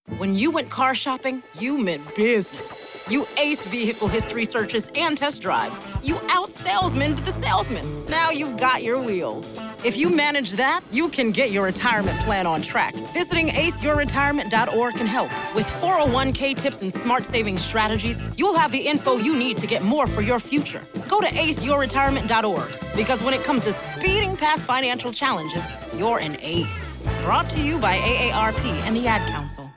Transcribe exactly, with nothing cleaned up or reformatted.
When you went car shopping, you meant business. You aced vehicle history searches and test drives. You out-salesmaned the salesman. Now you've got your wheels. If you manage that, you can get your retirement plan on track. Visiting ace your retirement dot org can help. With four oh one k tips and smart saving strategies, you'll have the info you need to get more for your future. Go to ace your retirement dot org, because when it comes to speeding past financial challenges, you're an ace. Brought to you by A A R P and the Ad Council.